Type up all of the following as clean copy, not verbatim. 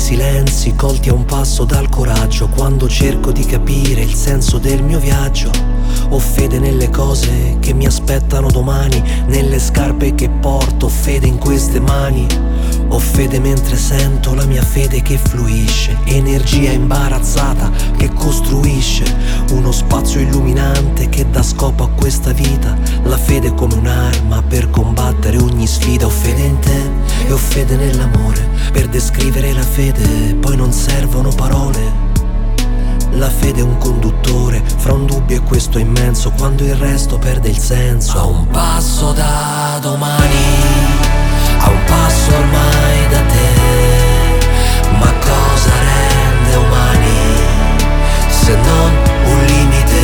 silenzi colti a un passo dal coraggio, quando cerco di capire il senso del mio viaggio. Ho fede nelle cose che mi aspettano domani, nelle scarpe che porto, ho fede in queste mani. Ho fede mentre sento la mia fede che fluisce, energia imbarazzata che costruisce uno spazio illuminante che dà scopo a questa vita. La fede è come un'arma per combattere ogni sfida. Ho fede in te e ho fede nell'amore, per descrivere la fede poi non servono parole. La fede è un conduttore fra un dubbio e questo immenso, quando il resto perde il senso. A un passo da domani, a un passo ormai da te, ma cosa rende umani se non un limite?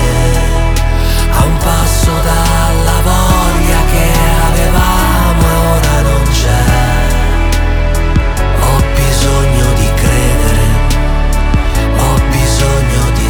A un passo dalla voglia che avevamo e ora non c'è. Ho bisogno di credere, ho bisogno di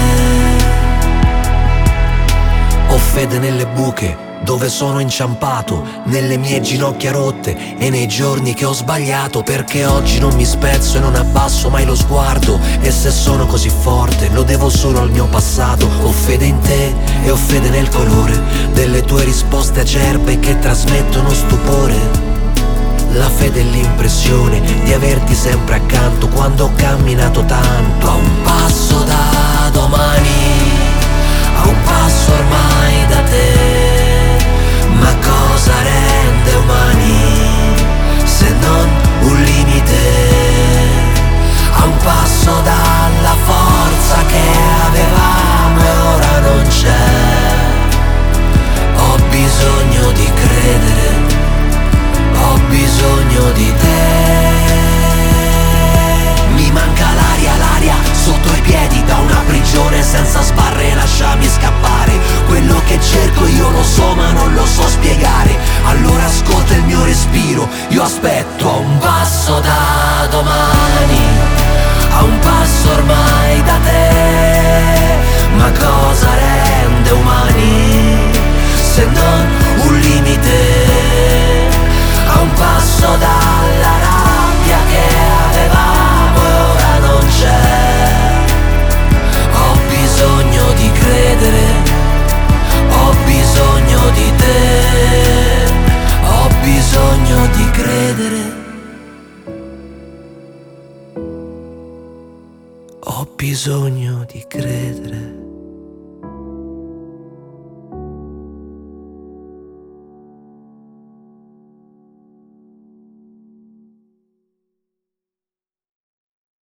te. Ho fede nelle buche dove sono inciampato, nelle mie ginocchia rotte e nei giorni che ho sbagliato, perché oggi non mi spezzo e non abbasso mai lo sguardo. E se sono così forte lo devo solo al mio passato. Ho fede in te e ho fede nel colore delle tue risposte acerbe che trasmettono stupore. La fede è l'impressione di averti sempre accanto quando ho camminato tanto. A un passo da domani, a un passo ormai da te, ma cosa rende umani se non un limite? A un passo dalla forza che avevamo e ora non c'è. Ho bisogno di credere, ho bisogno di te. Mi manca l'aria sotto i piedi, da una prigione senza sbarre, lasciami scappare. Quello che cerco io lo so ma non lo so spiegare. Allora ascolta il mio respiro, io aspetto. A un passo da domani, a un passo ormai da te, ma cosa rende umani se non un limite? A un passo dalla rabbia che avevamo e ora non c'è. Ho bisogno di credere, ho bisogno di te, ho bisogno di credere, ho bisogno di credere.